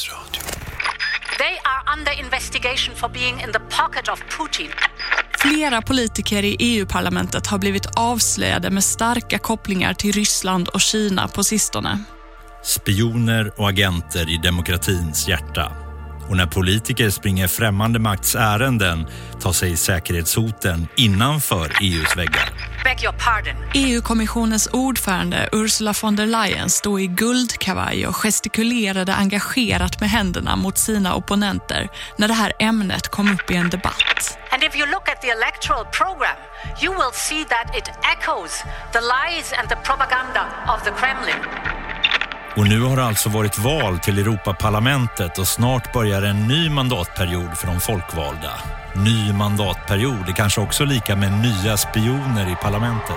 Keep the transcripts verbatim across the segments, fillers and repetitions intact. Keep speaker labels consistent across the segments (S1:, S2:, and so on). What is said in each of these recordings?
S1: Riksradio.
S2: They are under investigation for being in the pocket of Putin.
S3: Flera politiker i E U-parlamentet har blivit avslöjade med starka kopplingar till Ryssland och Kina på sistone.
S4: Spioner och agenter i demokratins hjärta. Och när politiker springer främmande makts ärenden tar sig säkerhetshoten innanför E U:s väggar.
S2: Beg your pardon.
S3: E U-kommissionens ordförande Ursula von der Leyen stod i guldkavaj och gestikulerade engagerat med händerna mot sina opponenter när det här ämnet kom upp i en debatt.
S2: And if you look at the electoral program, you will see that it echoes the lies and the propaganda of the Kremlin.
S4: Och nu har det alltså varit val till Europaparlamentet och snart börjar en ny mandatperiod för de folkvalda. Ny mandatperiod är kanske också lika med nya spioner i parlamentet.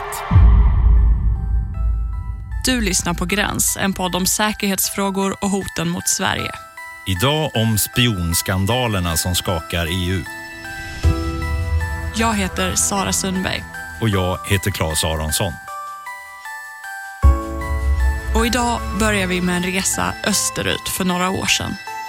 S3: Du lyssnar på Gräns, en podd om säkerhetsfrågor och hoten mot Sverige.
S4: Idag om spionskandalerna som skakar E U.
S3: Jag heter Sara Sundberg.
S4: Och jag heter Claes Aronsson.
S3: Och idag börjar vi med en resa österut för några år sedan.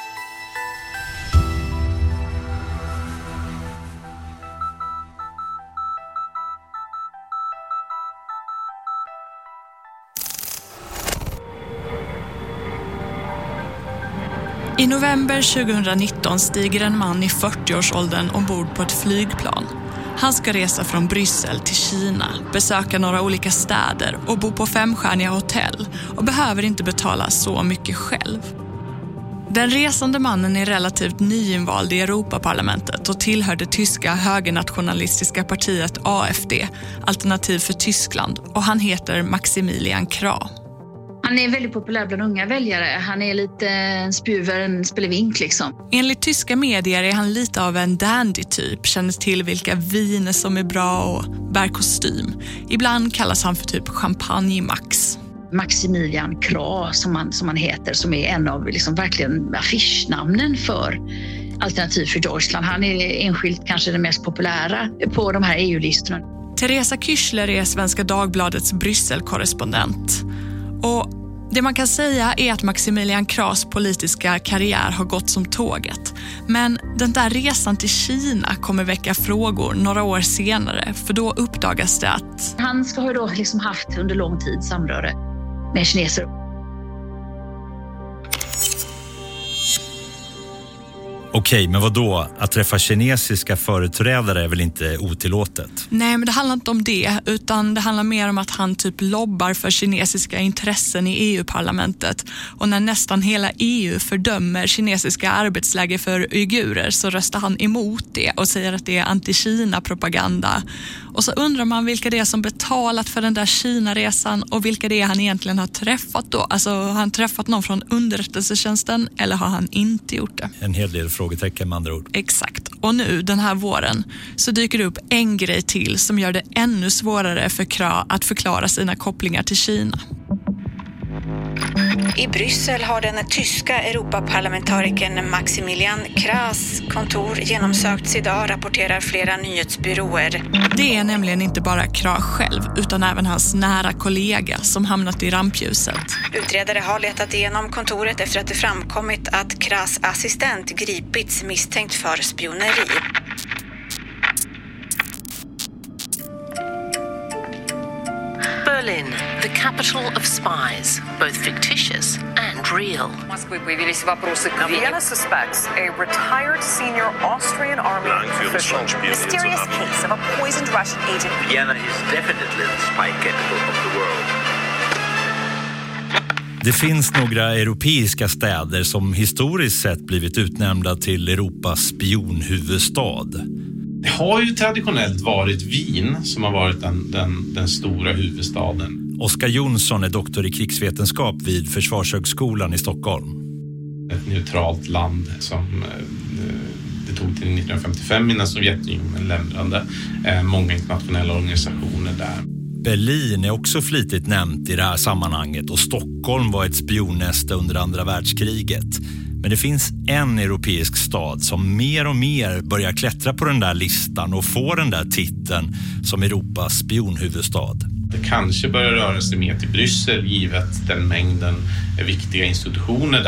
S3: I november tjugonitton stiger en man i fyrtioårsåldern ombord på ett flygplan. Han ska resa från Bryssel till Kina, besöka några olika städer och bo på femstjärniga hotell och behöver inte betala så mycket själv. Den resande mannen är relativt nyinvald i Europaparlamentet och tillhör det tyska högernationalistiska partiet A F D, Alternativ för Tyskland, och han heter Maximilian Krah.
S5: Han är väldigt populär bland unga väljare. Han är lite en spjuver, en spelevink liksom.
S3: Enligt tyska medier är han lite av en dandy-typ. Känner till vilka viner som är bra och bär kostym. Ibland kallas han för typ champagne-max.
S5: Maximilian Krah som han, som han heter, som är en av liksom verkligen affischnamnen för Alternativ för Deutschland. Han är enskilt kanske den mest populära på de här E U-listorna.
S3: Teresa Küchler är Svenska Dagbladets Bryssel-korrespondent. Och det man kan säga är att Maximilian Krahs politiska karriär har gått som tåget. Men den där resan till Kina kommer väcka frågor några år senare, för då uppdagas det att
S5: han ska ha då liksom haft under lång tid samröre med kineser.
S4: Okej, men vad då? Att träffa kinesiska företrädare är väl inte otillåtet?
S3: Nej, men det handlar inte om det, utan det handlar mer om att han typ lobbar för kinesiska intressen i E U-parlamentet. Och när nästan hela E U fördömer kinesiska arbetsläger för uigurer så röstar han emot det och säger att det är anti-Kina-propaganda. Och så undrar man vilka det är som betalat för den där Kina-resan och vilka det är han egentligen har träffat då. Alltså, har han träffat någon från underrättelsetjänsten eller har han inte gjort det?
S4: En hel del frågetecken med andra ord.
S3: Exakt. Och nu, den här våren, så dyker det upp en grej till som gör det ännu svårare för Krah att förklara sina kopplingar till Kina.
S6: I Bryssel har den tyska Europaparlamentarikern Maximilian Krahs kontor genomsökts idag, rapporterar flera nyhetsbyråer.
S3: Det är nämligen inte bara Krah själv utan även hans nära kollega som hamnat i rampljuset.
S6: Utredare har letat igenom kontoret efter att det framkommit att Krahs assistent gripits misstänkt för spioneri.
S7: Berlin, the capital of spies, both fictitious and real.
S8: Vienna suspects a retired senior Austrian army official. Mysterious case of a poisoned Russian agent.
S9: Vienna is definitely the spy capital of the world.
S4: Det finns några europeiska städer som historiskt sett blivit utnämnda till Europas spionhuvudstad.
S10: Det har ju traditionellt varit Wien som har varit den, den, den stora huvudstaden.
S4: Oskar Jonsson är doktor i krigsvetenskap vid Försvarshögskolan i Stockholm.
S10: Ett neutralt land som det tog till nittonhundrafemtiofem innan Sovjetunionen lämnade. Många internationella organisationer där.
S4: Berlin är också flitigt nämnt i det här sammanhanget och Stockholm var ett spionnäste under andra världskriget. Men det finns en europeisk stad som mer och mer börjar klättra på den där listan och få den där titeln som Europas spionhuvudstad.
S10: Det kanske börjar röra sig mer till Bryssel givet den mängden viktiga institutioner där.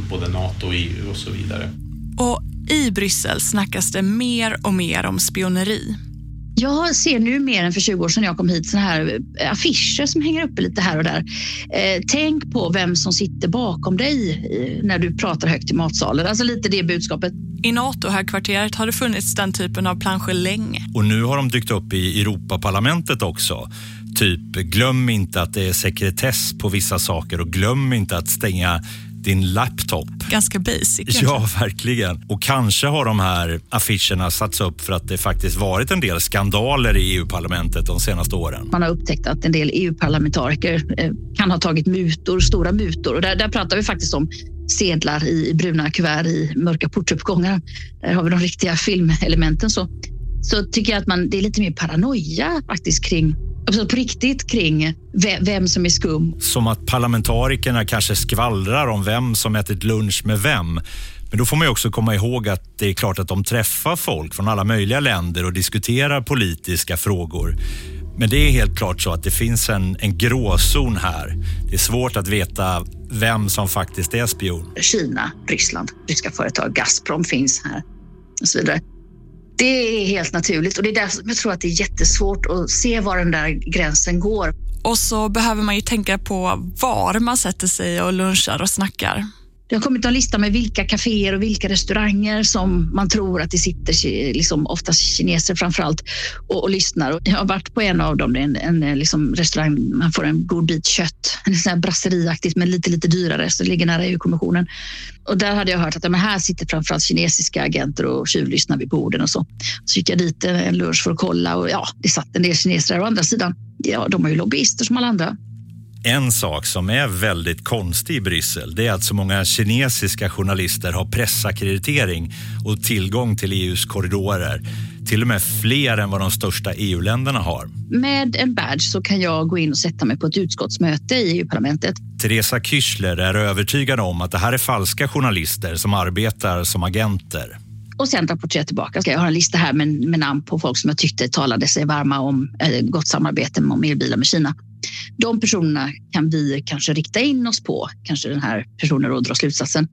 S10: både NATO och E U och så vidare.
S3: Och i Bryssel snackas det mer och mer om spioneri.
S5: Jag ser nu mer än för tjugo år sedan jag kom hit såna här affischer som hänger uppe lite här och där. Eh, tänk på vem som sitter bakom dig eh, när du pratar högt i matsalen. Alltså lite det budskapet.
S3: I NATO-högkvarteret har det funnits den typen av planscher länge.
S4: Och nu har de dykt upp i Europaparlamentet också. Typ, glöm inte att det är sekretess på vissa saker och glöm inte att stänga din laptop.
S3: Ganska basic.
S4: Ja, verkligen. Och kanske har de här affischerna satts upp för att det faktiskt varit en del skandaler i E U-parlamentet de senaste åren.
S5: Man har upptäckt att en del E U-parlamentariker eh, kan ha tagit mutor, stora mutor. Och där, där pratar vi faktiskt om sedlar i bruna kuvert i mörka portuppgångar. Där har vi de riktiga filmelementen. Så, så tycker jag att man, det är lite mer paranoia faktiskt kring, alltså på riktigt kring vem som är skum.
S4: Som att parlamentarikerna kanske skvallrar om vem som ätit lunch med vem. Men då får man ju också komma ihåg att det är klart att de träffar folk från alla möjliga länder och diskuterar politiska frågor. Men det är helt klart så att det finns en, en gråzon här. Det är svårt att veta vem som faktiskt är spion.
S5: Kina, Ryssland, ryska företag, Gazprom finns här och så vidare. Det är helt naturligt och det är därför jag tror att det är jättesvårt att se var den där gränsen går.
S3: Och så behöver man ju tänka på var man sätter sig och lunchar och snackar.
S5: Det har kommit en lista med vilka kaféer och vilka restauranger som man tror att det sitter liksom, oftast kineser framförallt och, och lyssnar. Och jag har varit på en av dem, det är en, en liksom, restaurang, man får en god bit kött. En sån här brasseriaktigt men lite lite dyrare så det ligger nära E U-kommissionen. Och där hade jag hört att ja, men här sitter framförallt kinesiska agenter och tjuvlyssnar vid borden och så. Så gick jag dit en lunch för att kolla och ja, det satt en del kineser där. Å andra sidan, ja, de har ju lobbyister som alla andra.
S4: En sak som är väldigt konstig i Bryssel, det är att så många kinesiska journalister har pressakkreditering och tillgång till E U:s korridorer. Till och med fler än vad de största E U-länderna har.
S5: Med en badge så kan jag gå in och sätta mig på ett utskottsmöte i E U-parlamentet.
S4: Teresa Küchler är övertygad om att det här är falska journalister som arbetar som agenter.
S5: Och sen rapportera tillbaka. Jag har en lista här med, med namn på folk som jag tyckte talade sig varma om eh, gott samarbete om elbilar med Kina. De personerna kan vi kanske rikta in oss på. Kanske den här personen då drar slutsatsen.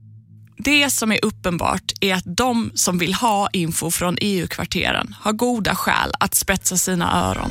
S3: Det som är uppenbart är att de som vill ha info från E U-kvarteren har goda skäl att spetsa sina öron.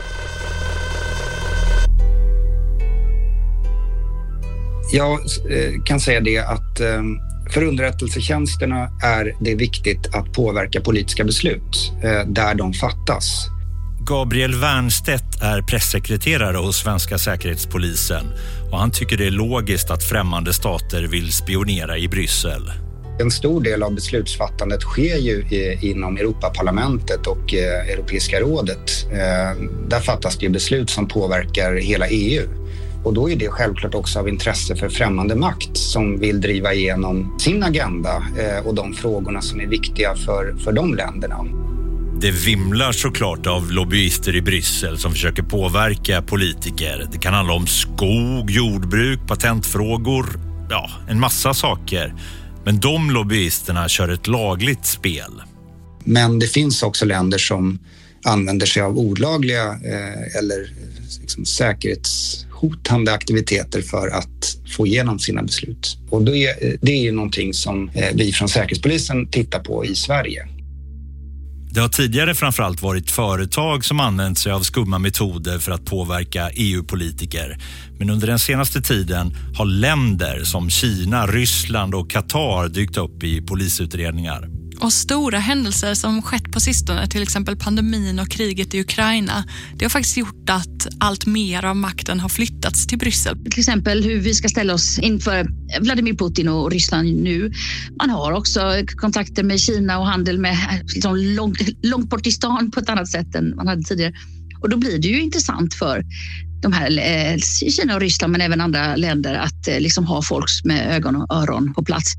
S1: Jag kan säga det att för underrättelsetjänsterna är det viktigt att påverka politiska beslut där de fattas.
S4: Gabriel Wernstedt är pressekreterare hos Svenska säkerhetspolisen och han tycker det är logiskt att främmande stater vill spionera i Bryssel.
S1: En stor del av beslutsfattandet sker ju inom Europaparlamentet och Europeiska rådet. Där fattas det beslut som påverkar hela E U. Och då är det självklart också av intresse för främmande makt som vill driva igenom sin agenda och de frågorna som är viktiga för, för de länderna.
S4: Det vimlar såklart av lobbyister i Bryssel som försöker påverka politiker. Det kan handla om skog, jordbruk, patentfrågor, ja, en massa saker. Men de lobbyisterna kör ett lagligt spel.
S1: Men det finns också länder som använder sig av olagliga eh, eller liksom, säkerhetshotande aktiviteter för att få igenom sina beslut. Och det är, det är ju någonting som eh, vi från Säkerhetspolisen tittar på i Sverige.
S4: Det har tidigare framförallt varit företag som använt sig av skumma metoder för att påverka E U-politiker. Men under den senaste tiden har länder som Kina, Ryssland och Qatar dykt upp i polisutredningar.
S3: Och stora händelser som skett på sistone, till exempel pandemin och kriget i Ukraina, det har faktiskt gjort att allt mer av makten har flyttats till Bryssel.
S5: Till exempel hur vi ska ställa oss inför Vladimir Putin och Ryssland nu. Man har också kontakter med Kina och handel med liksom långt, långt bort i stan på ett annat sätt än man hade tidigare. Och då blir det ju intressant för de här eh, Kina och Ryssland men även andra länder att eh, liksom ha folk med ögon och öron på plats.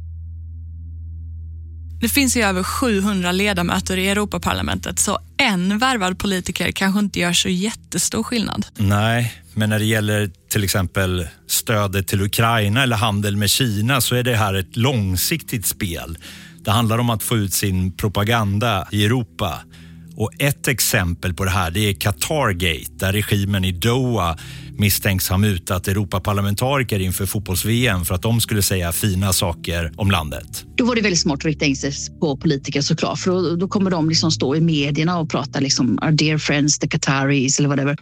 S3: Det finns ju över sjuhundra ledamöter i Europaparlamentet så en värvad politiker kanske inte gör så jättestor skillnad.
S4: Nej, men när det gäller till exempel stödet till Ukraina eller handel med Kina så är det här ett långsiktigt spel. Det handlar om att få ut sin propaganda i Europa. Och ett exempel på det här, det är Qatargate, där regimen i Doha misstänks ha mutat Europaparlamentariker inför fotbolls-V M för att de skulle säga fina saker om landet.
S5: Då var det väldigt smart att rikta in sig på politiker såklart, för då, då kommer de liksom stå i medierna och prata liksom our dear friends, the Qataris eller whatever.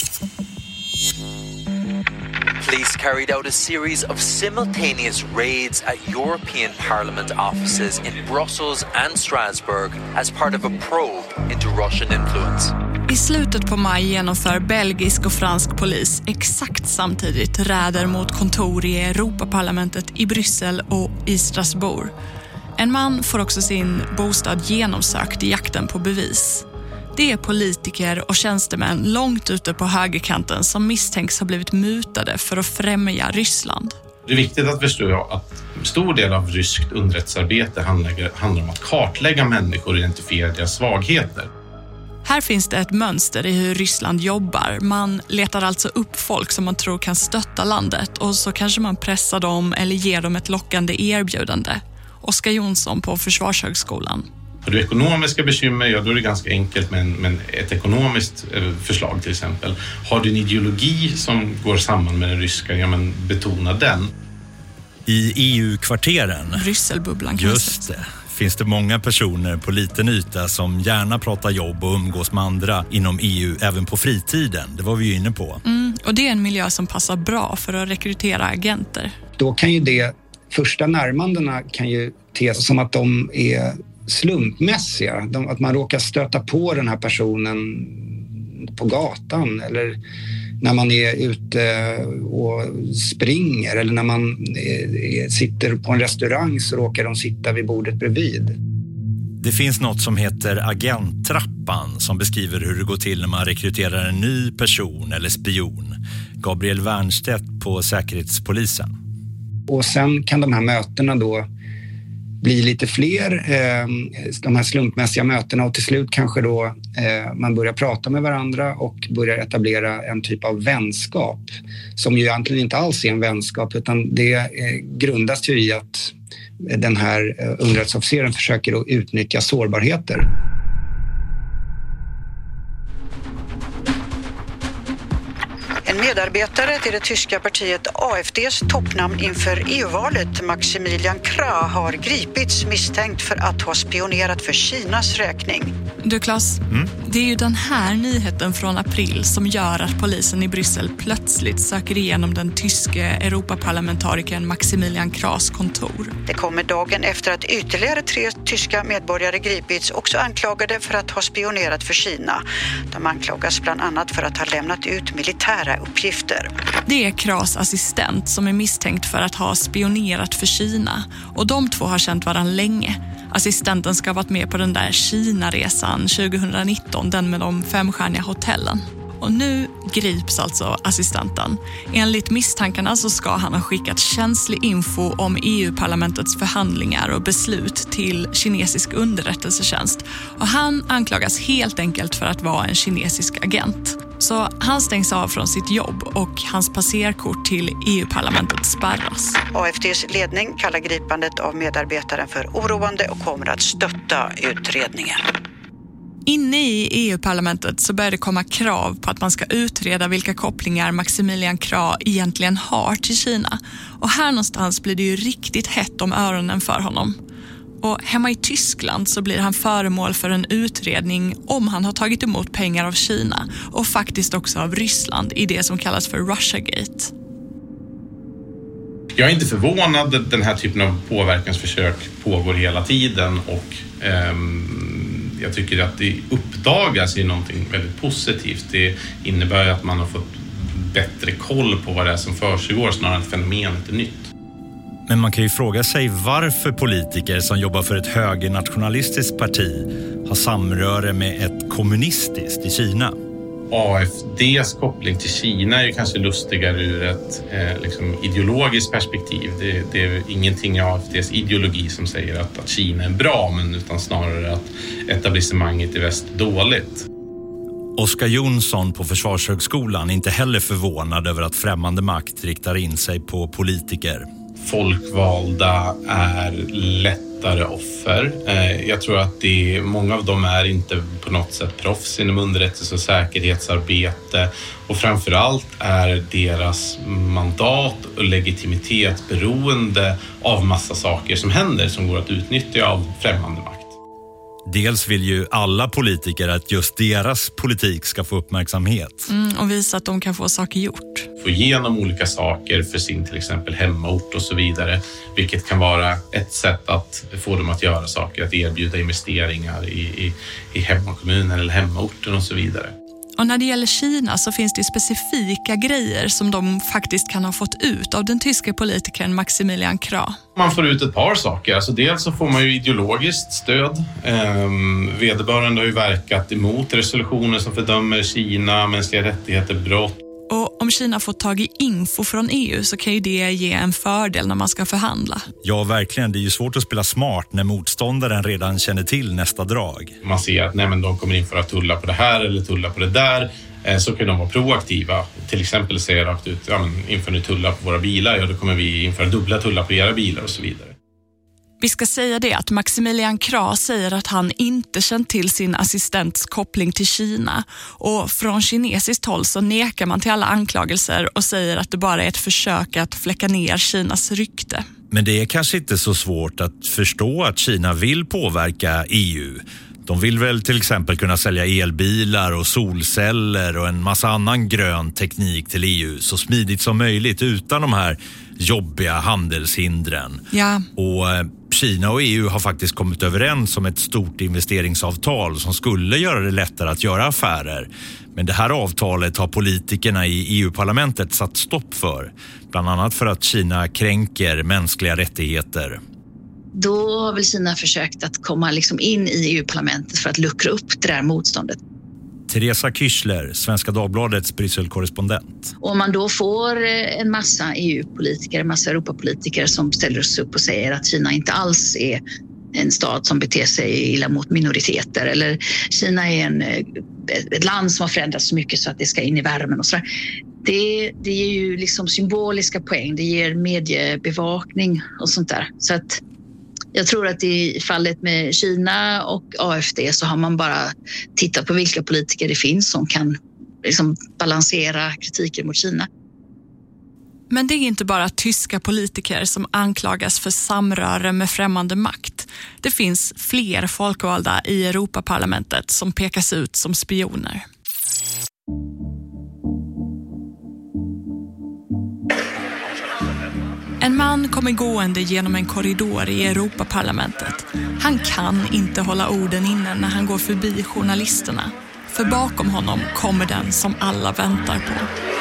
S11: Police carried out a series of simultaneous raids at European Parliament offices in Brussels and Strasbourg as part of a probe into Russian influence.
S3: I slutet på maj genomför belgisk och fransk polis exakt samtidigt räder mot kontor i Europaparlamentet i Bryssel och i Strasbourg. En man får också sin bostad genomsökt i jakten på bevis. Det är politiker och tjänstemän långt ute på högerkanten som misstänks ha blivit mutade för att främja Ryssland.
S10: Det är viktigt att förstå att en stor del av ryskt underrättelsearbete handlar, handlar om att kartlägga människor och identifiera deras svagheter.
S3: Här finns det ett mönster i hur Ryssland jobbar. Man letar alltså upp folk som man tror kan stötta landet och så kanske man pressar dem eller ger dem ett lockande erbjudande. Oskar Jonsson på Försvarshögskolan.
S10: Har du ekonomiska bekymmer, ja då är det ganska enkelt med, en, med ett ekonomiskt eh, förslag till exempel. Har du en ideologi som går samman med den ryska, ja men betona den.
S4: I E U-kvarteren,
S3: Brysselbubblan
S4: just det, finns det många personer på liten yta som gärna pratar jobb och umgås med andra inom E U även på fritiden. Det var vi ju inne på.
S3: Mm, och det är en miljö som passar bra för att rekrytera agenter.
S1: Då kan ju det, första närmandena kan ju te sig som att de är slumpmässiga. De, att man råkar stöta på den här personen på gatan eller när man är ute och springer eller när man är, sitter på en restaurang så råkar de sitta vid bordet bredvid.
S4: Det finns något som heter agenttrappan som beskriver hur det går till när man rekryterar en ny person eller spion. Gabriel Wernstedt på Säkerhetspolisen.
S1: Och sen kan de här mötena då bli lite fler, eh, de här slumpmässiga mötena, och till slut kanske då eh, man börjar prata med varandra och börjar etablera en typ av vänskap som ju egentligen inte alls är en vänskap, utan det eh, grundas ju i att den här eh, underrättelseofficeren försöker då utnyttja sårbarheter.
S12: En medarbetare till det tyska partiet A F D:s toppnamn inför E U-valet, Maximilian Krah, har gripits misstänkt för att ha spionerat för Kinas räkning.
S3: Du Claes, mm? det är ju den här nyheten från april som gör att polisen i Bryssel plötsligt söker igenom den tyske Europaparlamentarikern Maximilian Krahs kontor.
S12: Det kommer dagen efter att ytterligare tre tyska medborgare gripits, också anklagade för att ha spionerat för Kina. De anklagas bland annat för att ha lämnat ut militära uppgifter.
S3: Det är Krahs assistent som är misstänkt för att ha spionerat för Kina, och de två har känt varandra länge. Assistenten ska ha varit med på den där Kina-resan tjugonitton, den med de femstjärniga hotellen. Och nu grips alltså assistenten. Enligt misstankarna så ska han ha skickat känslig info om E U-parlamentets förhandlingar och beslut till kinesisk underrättelsetjänst. Och han anklagas helt enkelt för att vara en kinesisk agent. Så han stängs av från sitt jobb och hans passerkort till E U-parlamentet spärras.
S12: A F D:s ledning kallar gripandet av medarbetaren för oroande och kommer att stötta utredningen.
S3: Inne i E U-parlamentet så börjar det komma krav på att man ska utreda vilka kopplingar Maximilian Krah egentligen har till Kina. Och här någonstans blir det ju riktigt hett om öronen för honom. Och hemma i Tyskland så blir han föremål för en utredning om han har tagit emot pengar av Kina och faktiskt också av Ryssland i det som kallas för Russiagate.
S10: Jag är inte förvånad att den här typen av påverkansförsök pågår hela tiden, och ehm, jag tycker att det uppdagas i någonting väldigt positivt. Det innebär att man har fått bättre koll på vad det är som försiggår snarare än att fenomenet är nytt.
S4: Men man kan ju fråga sig varför politiker som jobbar för ett högernationalistiskt parti har samröre med ett kommunistiskt i Kina.
S10: A F D:s koppling till Kina är ju kanske lustigare ur ett eh, liksom ideologiskt perspektiv. Det, det är ingenting i A F D:s ideologi som säger att, att Kina är bra, men utan snarare att etablissemanget i väst är dåligt.
S4: Oskar Jonsson på Försvarshögskolan är inte heller förvånad över att främmande makt riktar in sig på politiker.
S10: folkvalda är lättare offer. Jag tror att det, många av dem är inte på något sätt proffs inom underrättelse- och säkerhetsarbete, och framförallt är deras mandat och legitimitet beroende av massa saker som händer som går att utnyttja av främmande makt.
S4: Dels vill ju alla politiker att just deras politik ska få uppmärksamhet.
S3: Mm, och visa att de kan få saker gjort.
S10: Få igenom olika saker för sin till exempel hemort och så vidare. Vilket kan vara ett sätt att få dem att göra saker. Att erbjuda investeringar i, i, i hemmakommunen eller hemorten och så vidare.
S3: Och när det gäller Kina så finns det specifika grejer som de faktiskt kan ha fått ut av den tyska politikern Maximilian Krah.
S10: Man får ut ett par saker. Alltså dels så får man ju ideologiskt stöd. Ehm, vederbörande har ju verkat emot resolutioner som fördömer Kina, mänskliga rättigheter, brott.
S3: Och om Kina får tag i info från E U så kan ju det ge en fördel när man ska förhandla.
S4: Ja, verkligen. Det är ju svårt att spela smart när motståndaren redan känner till nästa drag.
S10: Man ser att nej, men de kommer införa tullar på det här eller tullar på det där. Så kan de vara proaktiva. Till exempel säga rakt ut, ja, men inför ni tullar på våra bilar, ja då kommer vi införa dubbla tullar på era bilar och så vidare.
S3: Vi ska säga det att Maximilian Krah säger att han inte känt till sin assistents koppling till Kina, och från kinesiskt håll så nekar man till alla anklagelser och säger att det bara är ett försök att fläcka ner Kinas rykte.
S4: Men det är kanske inte så svårt att förstå att Kina vill påverka E U. De vill väl till exempel kunna sälja elbilar och solceller och en massa annan grön teknik till E U så smidigt som möjligt utan de här jobbiga handelshindren.
S3: Ja.
S4: Och Kina och E U har faktiskt kommit överens om ett stort investeringsavtal som skulle göra det lättare att göra affärer. Men det här avtalet har politikerna i E U-parlamentet satt stopp för. Bland annat för att Kina kränker mänskliga rättigheter.
S5: Då har väl Kina försökt att komma liksom in i E U-parlamentet för att luckra upp det där motståndet.
S4: Teresa Kyschler, Svenska Dagbladets Bryssel-korrespondent.
S5: Om man då får en massa E U-politiker, en massa Europapolitiker som ställer sig upp och säger att Kina inte alls är en stat som beter sig illa mot minoriteter, eller Kina är en, ett land som har förändrats så mycket så att det ska in i värmen och sådär. Det, det ger ju liksom symboliska poäng, det ger mediebevakning och sånt där. Så att jag tror att i fallet med Kina och A F D så har man bara tittat på vilka politiker det finns som kan liksom balansera kritiken mot Kina.
S3: Men det är inte bara tyska politiker som anklagas för samröre med främmande makt. Det finns fler folkvalda i Europaparlamentet som pekas ut som spioner. En man kommer gående genom en korridor i Europaparlamentet. Han kan inte hålla orden inne när han går förbi journalisterna. För bakom honom kommer den som alla väntar på.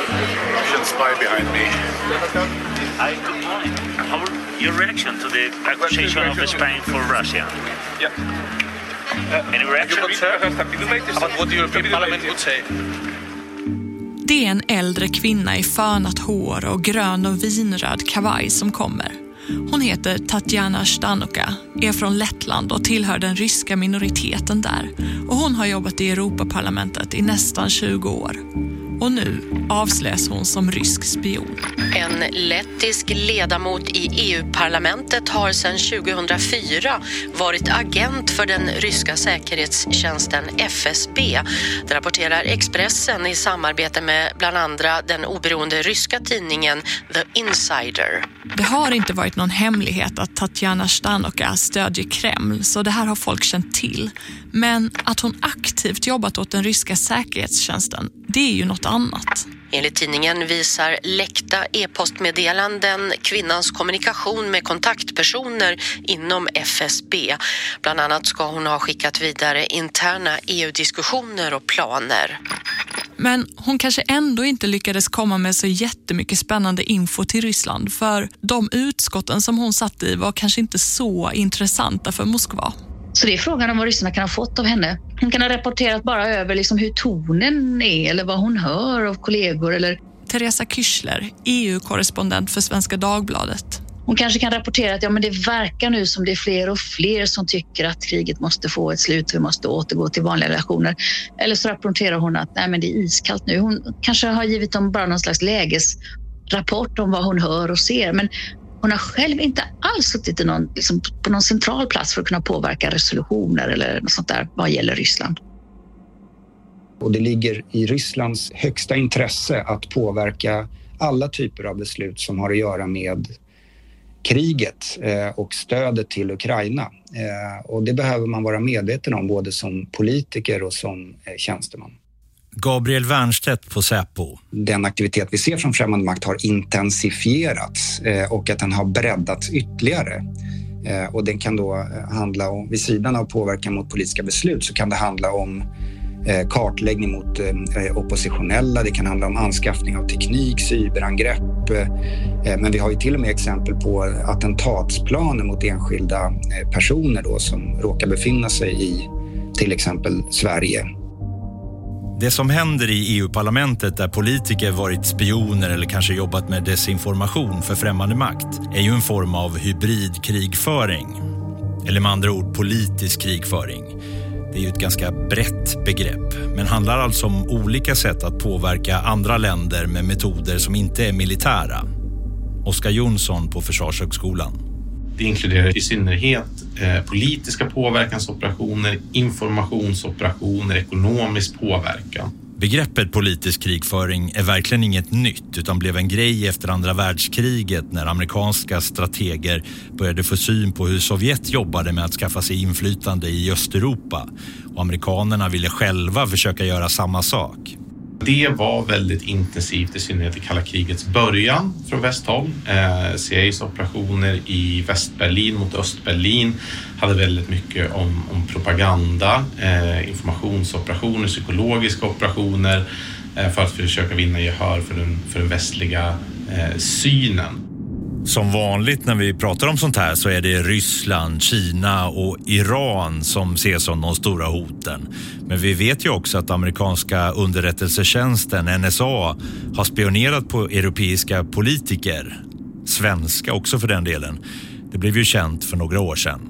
S13: Hi, good morning. How are your reaction to the accusation of spying for Russia?
S14: Yeah.
S13: Any reaction?
S14: About what the European Parliament would say.
S3: Det är en äldre kvinna i fönat hår och grön och vinröd kavaj som kommer. Hon heter Tatjana Ždanoka, är från Lettland och tillhör den ryska minoriteten där. Och hon har jobbat i Europaparlamentet i nästan tjugo år. Och nu avslöjas hon som rysk spion.
S7: En lettisk ledamot i E U-parlamentet har sedan tjugohundrafyra varit agent för den ryska säkerhetstjänsten F S B. Det rapporterar Expressen i samarbete med bland andra den oberoende ryska tidningen The Insider.
S3: Det har inte varit någon hemlighet att Tatjana Ždanoka stödjer Kreml, så det här har folk känt till. Men att hon aktivt jobbat åt den ryska säkerhetstjänsten, det är ju något annat.
S7: Enligt tidningen visar läckta e-postmeddelanden kvinnans kommunikation med kontaktpersoner inom F S B. Bland annat ska hon ha skickat vidare interna E U-diskussioner och planer.
S3: Men hon kanske ändå inte lyckades komma med så jättemycket spännande info till Ryssland, för de utskotten som hon satt i var kanske inte så intressanta för Moskva.
S5: Så det är frågan om vad ryssarna kan ha fått av henne. Hon kan ha rapporterat bara över liksom hur tonen är eller vad hon hör av kollegor. Eller...
S3: Teresa Kyschler, E U-korrespondent för Svenska Dagbladet.
S5: Hon kanske kan rapportera att ja, men det verkar nu som det är fler och fler som tycker att kriget måste få ett slut. Vi måste återgå till vanliga relationer. Eller så rapporterar hon att nej, men det är iskallt nu. Hon kanske har givit dem bara någon slags lägesrapport om vad hon hör och ser. Men Hon har själv inte alls suttit i någon, liksom, på någon central plats för att kunna påverka resolutioner eller något sånt där vad gäller Ryssland.
S1: Och det ligger i Rysslands högsta intresse att påverka alla typer av beslut som har att göra med kriget eh, och stödet till Ukraina. Eh, och det behöver man vara medveten om både som politiker och som eh, tjänsteman.
S4: Gabriel Wernstedt på Säpo.
S1: Den aktivitet vi ser från främmande makt har intensifierats eh, och att den har breddats ytterligare. Eh, och den kan då handla om, vid sidan av påverkan mot politiska beslut, så kan det handla om eh, kartläggning mot eh, oppositionella. Det kan handla om anskaffning av teknik, cyberangrepp. Eh, men vi har ju till och med exempel på attentatsplaner mot enskilda eh, personer då, som råkar befinna sig i till exempel Sverige.
S4: Det som händer i E U-parlamentet där politiker varit spioner eller kanske jobbat med desinformation för främmande makt är ju en form av hybridkrigföring. Eller med andra ord politisk krigföring. Det är ju ett ganska brett begrepp, men handlar alltså om olika sätt att påverka andra länder med metoder som inte är militära. Oskar Jonsson på Försvarshögskolan.
S10: Det inkluderar i synnerhet eh, politiska påverkansoperationer, informationsoperationer, ekonomisk påverkan.
S4: Begreppet politisk krigföring är verkligen inget nytt utan blev en grej efter andra världskriget när amerikanska strateger började få syn på hur Sovjet jobbade med att skaffa sig inflytande i Östeuropa. Och amerikanerna ville själva försöka göra samma sak.
S10: Det var väldigt intensivt i synnerhet i kalla krigets början från västhåll. Eh, C I A:s operationer i Västberlin mot Östberlin hade väldigt mycket om, om propaganda, eh, informationsoperationer, psykologiska operationer eh, för att försöka vinna gehör för den, för den västliga eh, synen.
S4: Som vanligt när vi pratar om sånt här så är det Ryssland, Kina och Iran som ses som de stora hoten. Men vi vet ju också att amerikanska underrättelsetjänsten N S A har spionerat på europeiska politiker. Svenska också för den delen. Det blev ju känt för några år sedan.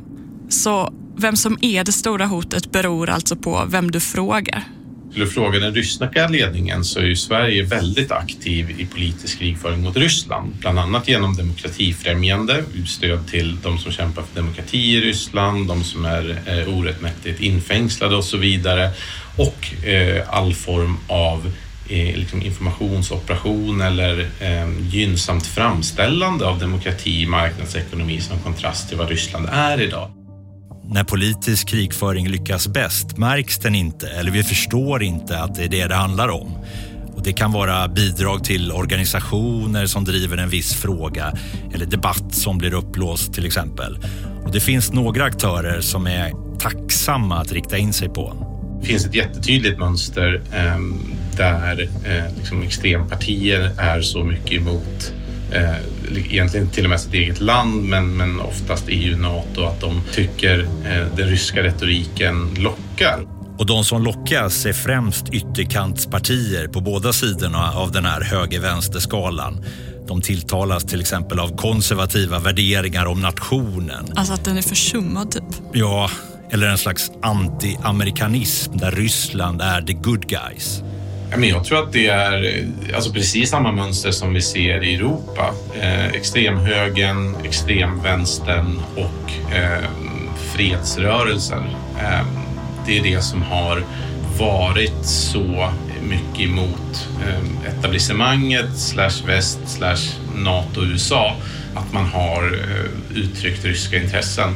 S3: Så vem som är det stora hotet beror alltså på vem du frågar?
S10: Skulle du fråga den ryska ledningen så är ju Sverige väldigt aktiv i politisk krigföring mot Ryssland. Bland annat genom demokratifrämjande, stöd till de som kämpar för demokrati i Ryssland, de som är eh, orättmätigt infängslade och så vidare. Och eh, all form av eh, liksom informationsoperation eller eh, gynnsamt framställande av demokrati, marknadsekonomi som kontrast till vad Ryssland är idag.
S4: När politisk krigföring lyckas bäst märks den inte eller vi förstår inte att det är det det handlar om. Och det kan vara bidrag till organisationer som driver en viss fråga eller debatt som blir upplåst till exempel. Och det finns några aktörer som är tacksamma att rikta in sig på.
S10: Det finns ett jättetydligt mönster eh, där eh, liksom extrempartier är så mycket emot Eh, egentligen till och med sitt eget land men, men oftast E U, NATO, att de tycker eh, den ryska retoriken lockar.
S4: Och de som lockas är främst ytterkantspartier på båda sidorna av den här höger-vänster-skalan. De tilltalas till exempel av konservativa värderingar om nationen.
S3: Alltså att den är försummad typ?
S4: Ja, eller en slags anti-amerikanism där Ryssland är the good guys.
S10: Men jag tror att det är alltså precis samma mönster som vi ser i Europa. Eh, extremhögern, extremvänstern och eh, fredsrörelsen. Eh, det är det som har varit så mycket emot eh, etablissemanget slash väst slash NATO U S A att man har eh, uttryckt ryska intressen.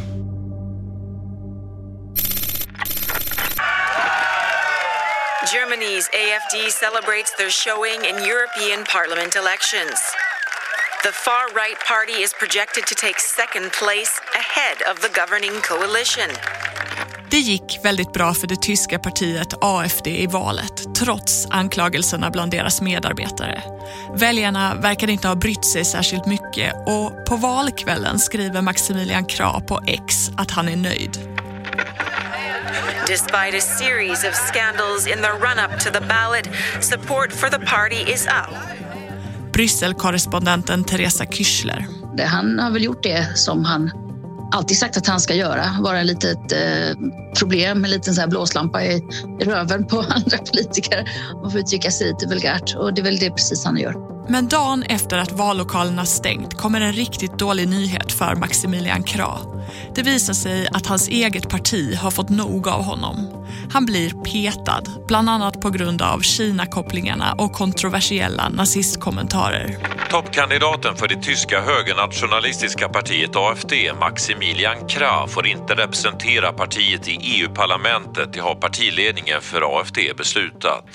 S6: Germany's A F D celebrates their showing in European Parliament elections. The far-right party is projected to take second place ahead of the governing coalition.
S3: Det gick väldigt bra för det tyska partiet A F D i valet, trots anklagelserna bland deras medarbetare. Väljarna verkar inte ha brytt sig särskilt mycket och på valkvällen skriver Maximilian Krah på X att han är nöjd.
S6: Despite a series of scandals in the run-up to the ballot, support for the party is up.
S3: Bryssel-korrespondenten Teresa Küchler.
S5: Han har väl gjort det som han alltid sagt att han ska göra. Vara ett litet eh, problem, en liten så här blåslampa i, i röven på andra politiker och få uttrycka sig lite vulgärt. Och det är väl det precis han gör.
S3: Men dagen efter att vallokalerna stängt kommer en riktigt dålig nyhet för Maximilian Krah. Det visar sig att hans eget parti har fått nog av honom. Han blir petad, bland annat på grund av Kina-kopplingarna och kontroversiella nazistkommentarer.
S15: Toppkandidaten för det tyska högernationalistiska partiet A F D, Maximilian Krah, får inte representera partiet i E U-parlamentet. Det har partiledningen för A F D beslutat.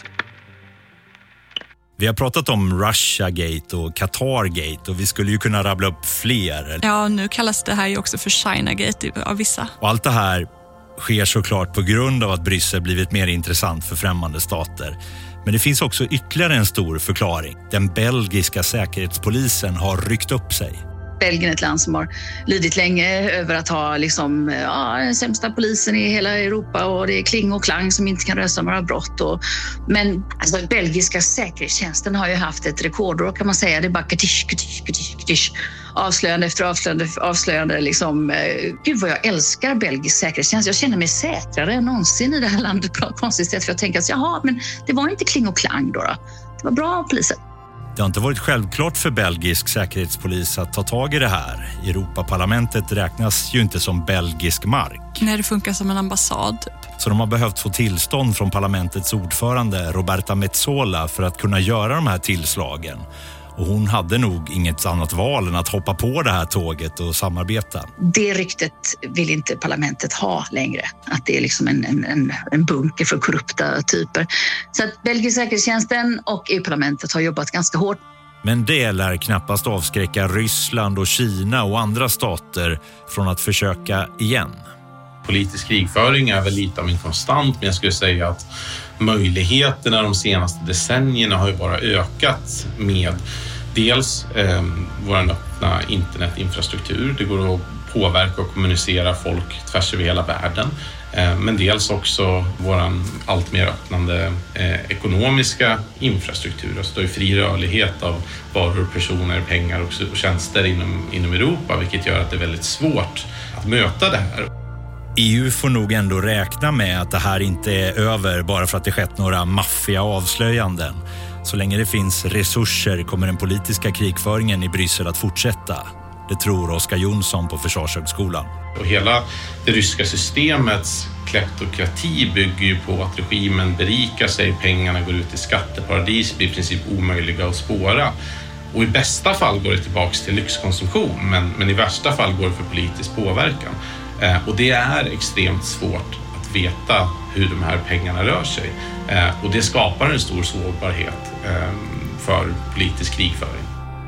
S4: Vi har pratat om Russiagate och Qatargate och vi skulle ju kunna rabbla upp fler.
S3: Ja, nu kallas det här ju också för Chinagate av vissa.
S4: Och allt det här sker såklart på grund av att Bryssel blivit mer intressant för främmande stater. Men det finns också ytterligare en stor förklaring. Den belgiska säkerhetspolisen har ryckt upp sig.
S5: Belgien är ett land som har lidit länge över att ha liksom, ja, den sämsta polisen i hela Europa och det är kling och klang som inte kan lösa några brott. Och, men alltså, belgiska säkerhetstjänsten har ju haft ett rekordår kan man säga. Det är bara katish, katish, katish, katish. Avslöjande efter avslöjande, avslöjande liksom, eh, gud vad jag älskar belgisk säkerhetstjänst. Jag känner mig säkrare än någonsin i det här landet på något konstigt sätt. För jag tänker att jaha, men det var inte kling och klang då. då. Det var bra polisen.
S4: Det har inte varit självklart för belgisk säkerhetspolis att ta tag i det här. Europaparlamentet räknas ju inte som belgisk mark.
S3: Nej, det funkar som en ambassad typ.
S4: Så de har behövt få tillstånd från parlamentets ordförande Roberta Metsola för att kunna göra de här tillslagen. Och hon hade nog inget annat val än att hoppa på det här tåget och samarbeta.
S5: Det ryktet vill inte parlamentet ha längre. Att det är liksom en, en, en bunker för korrupta typer. Så att belgiska säkerhetstjänsten och E U-parlamentet har jobbat ganska hårt.
S4: Men det lär knappast avskräcka Ryssland och Kina och andra stater från att försöka igen.
S10: Politisk krigföring är väl lite av en konstant, men jag skulle säga att möjligheterna de senaste decennierna har ju bara ökat med dels eh, vår öppna internetinfrastruktur. Det går att påverka och kommunicera folk tvärs över hela världen. Eh, men dels också vår allt mer öppnande eh, ekonomiska infrastruktur. Alltså det är fri rörlighet av varor, personer, pengar och, och tjänster inom, inom Europa, vilket gör att det är väldigt svårt att möta det här.
S4: E U får nog ändå räkna med att det här inte är över bara för att det skett några maffiga avslöjanden. Så länge det finns resurser kommer den politiska krigföringen i Bryssel att fortsätta. Det tror Oskar Jonsson på Försvarshögskolan.
S10: Och hela det ryska systemets kleptokrati bygger ju på att regimen berikar sig, pengarna går ut i skatteparadis, blir i princip omöjliga att spåra. Och i bästa fall går det tillbaka till lyxkonsumtion, men, men i värsta fall går det för politisk påverkan. Eh, och det är extremt svårt att veta hur de här pengarna rör sig. Eh, och det skapar en stor sårbarhet eh, för politisk krigföring.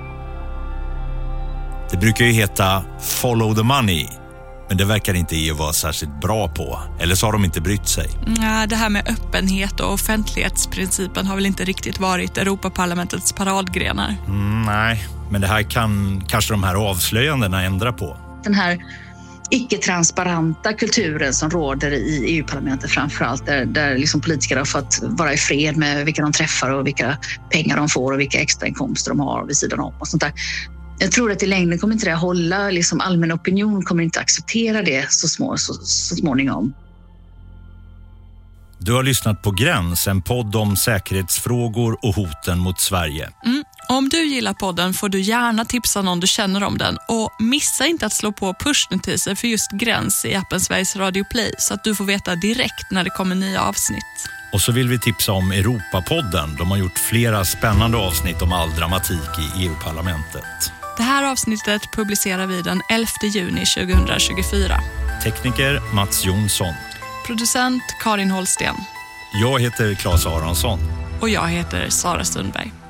S4: Det brukar ju heta follow the money, men det verkar inte E U vara särskilt bra på. Eller så har de inte brytt sig.
S3: Ja, det här med öppenhet och offentlighetsprincipen har väl inte riktigt varit Europaparlamentets paradgrenar.
S4: Mm, nej, men det här kan kanske de här avslöjandena ändra på.
S5: Den här icke-transparenta kulturen som råder i E U-parlamentet framförallt, där, där liksom politiker har fått vara i fred med vilka de träffar och vilka pengar de får och vilka extrainkomster de har vid sidan om och sånt där. Jag tror att i längden kommer inte det hålla, liksom allmän opinion kommer inte acceptera det så, små, så, så småningom.
S4: Du har lyssnat på Gräns, en podd om säkerhetsfrågor och hoten mot Sverige.
S3: Mm. Om du gillar podden får du gärna tipsa någon du känner om den. Och missa inte att slå på pushnotiser för just Gräns i appen Sveriges Radio Play så att du får veta direkt när det kommer nya avsnitt.
S4: Och så vill vi tipsa om Europapodden. De har gjort flera spännande avsnitt om all dramatik i E U-parlamentet.
S3: Det här avsnittet publicerar vi den elfte juni tjugohundratjugofyra.
S4: Tekniker Mats Jonsson.
S3: Producent Karin Holsten.
S4: Jag heter Claes Aronsson.
S3: Och jag heter Sara Sundberg.